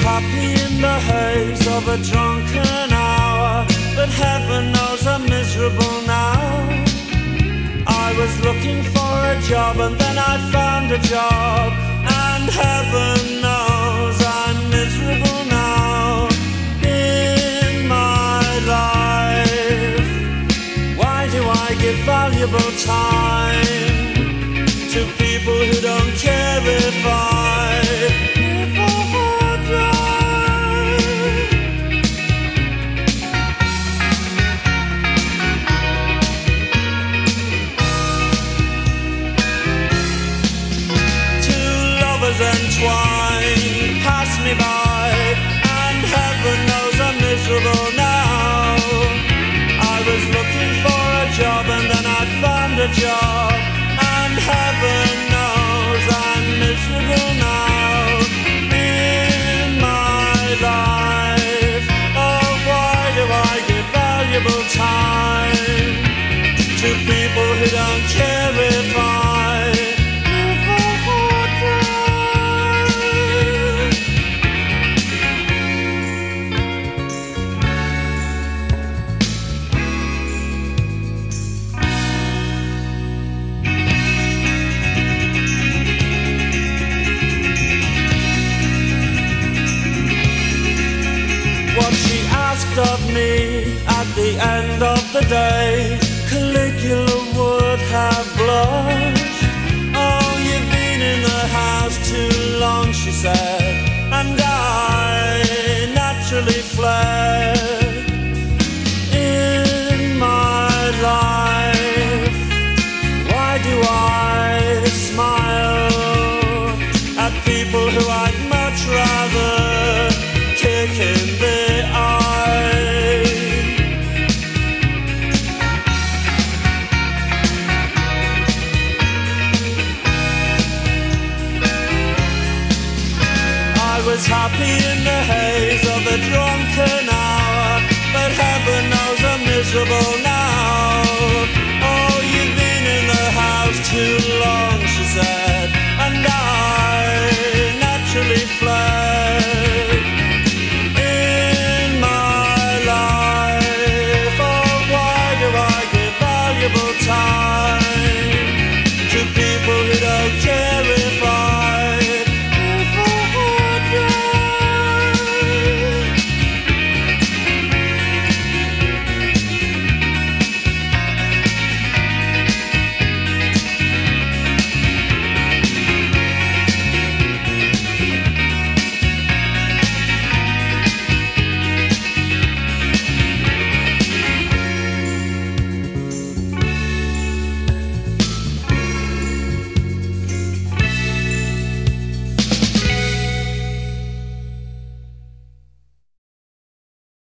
happy in the haze of a drunken hour, but heaven knows I'm miserable now. I was looking for a job and then I found a job, and heaven knows I'm miserable now in my life. Why do I give valuable time to people who don't care if I live or die? Two lovers entwined pass me by, and heaven knows I'm miserable now. I was looking for a job and then I found a job, and heaven knows I'm miserable now in my life. Oh, why do I give valuable time to people who don't care if I live or die? What she asked of me at the end of the day, Caligula would have blushed. Oh, you've been in the house too long, she said, and I naturally fled. In my life, why do I smile at people who I'd much rather kick in the eye? I was happy in the haze of a drunken